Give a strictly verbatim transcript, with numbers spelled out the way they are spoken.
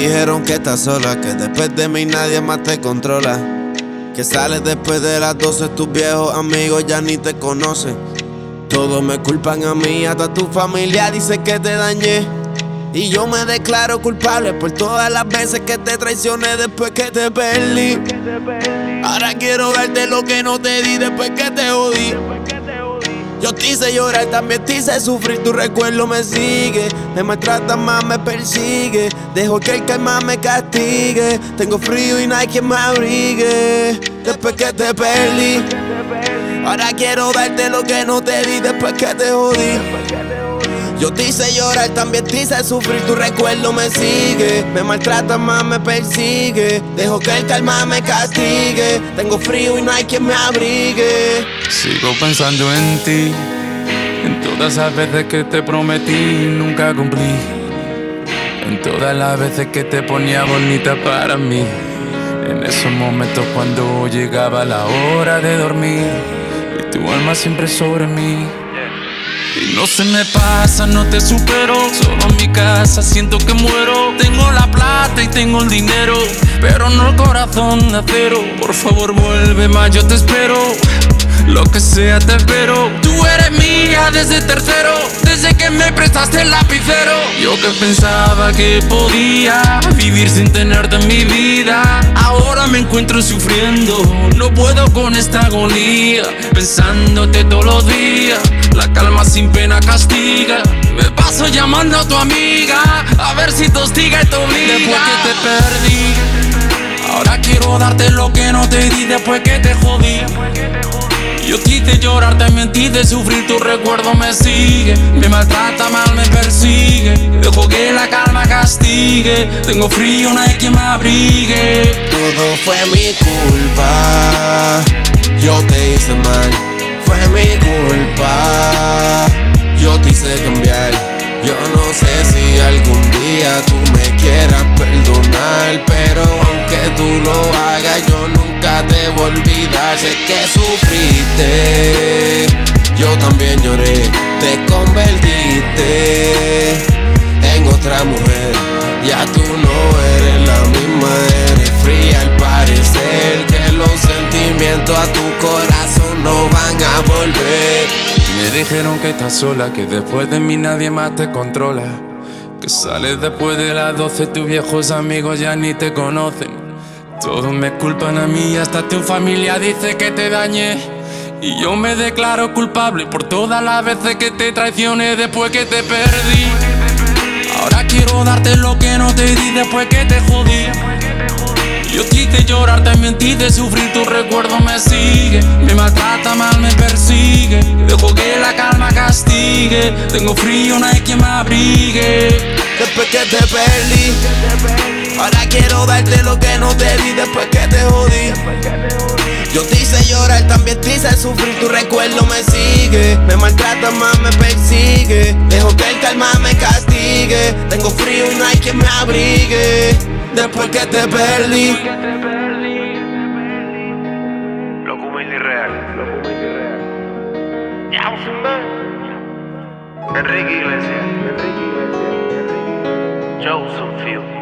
dijeron que estás sola, que después de mí nadie más te controla, que sales después de las doce, tus viejos amigos ya ni te conocen. Todos me culpan a mí, hasta tu familia dice que te dañé. Y yo me declaro culpable por todas las veces que te traicioné después que te perdí. Ahora quiero darte lo que no te di después que te jodí. Yo te hice llorar, también te hice sufrir, tu recuerdo me sigue. Me maltrata más, me persigue. Dejo que el karma me castigue. Tengo frío y no hay quien me abrigue después que te perdí. Ahora quiero darte lo que no te di después que te jodí. Yo te hice llorar, también te hice sufrir, tu recuerdo me sigue. Me maltrata más, me persigue. Dejo que el karma me castigue. Tengo frío y no hay quien me abrigue. Sigo pensando en ti, en todas las veces que te prometí nunca cumplí, en todas las veces que te ponía bonita para mí, en esos momentos cuando llegaba la hora de dormir y tu alma siempre sobre mí. Y no se me pasa, no te supero. Solo en mi casa siento que muero. Tengo la plata y tengo el dinero, pero no el corazón de acero. Por favor vuelve más, yo te espero. Lo que sea te espero. Tú eres mía desde tercero, desde que me prestaste el lapicero. Yo que pensaba que podía vivir sin tenerte en mi vida, ahora me encuentro sufriendo. No puedo con esta agonía, pensándote todos los días. La calma sin pena castiga. Me paso llamando a tu amiga, a ver si te hostiga y te obliga. Después que te perdí, ahora quiero darte lo que no te di después que te jodí. Yo te hice llorar, te mentí de sufrir, tu recuerdo me sigue. Me maltrata mal, me persigue. Dejo que la calma castigue. Tengo frío, no hay quien me abrigue. Todo fue mi culpa, yo te hice mal. Fue mi culpa, yo te hice cambiar. Yo no sé si algún día tú me quieras perdonar, pero aunque tú lo hagas yo nunca te voy a olvidar. Sé que sufriste, yo también lloré. Te convertiste en otra mujer. Ya tú no eres la misma, eres fría al parecer. Que los sentimientos a tu corazón no van a volver. Me dijeron que estás sola, que después de mí nadie más te controla, que sales después de las doce, tus viejos amigos ya ni te conocen. Todos me culpan a mí, hasta tu familia dice que te dañé. Y yo me declaro culpable por todas las veces que te traicioné después que te perdí. Ahora quiero darte lo que no te di después que te jodí. Yo te hice llorar, te mentí de sufrir, tu recuerdo me sigue. Me maltrata mal, me persigue. Dejo que la calma castigue. Tengo frío, no hay quien me abrigue. Después que te perdí, ahora quiero darte lo que no te di después que te jodí. Yo te hice llorar, también te hice sufrir, tu recuerdo me sigue. Me maltrata más, me persigue. Dejo que el karma me castigue. Tengo frío y no hay quien me abrigue. Después que te perdí. Loco humilde y real. Ya, Enrique Iglesias. Joseph Field.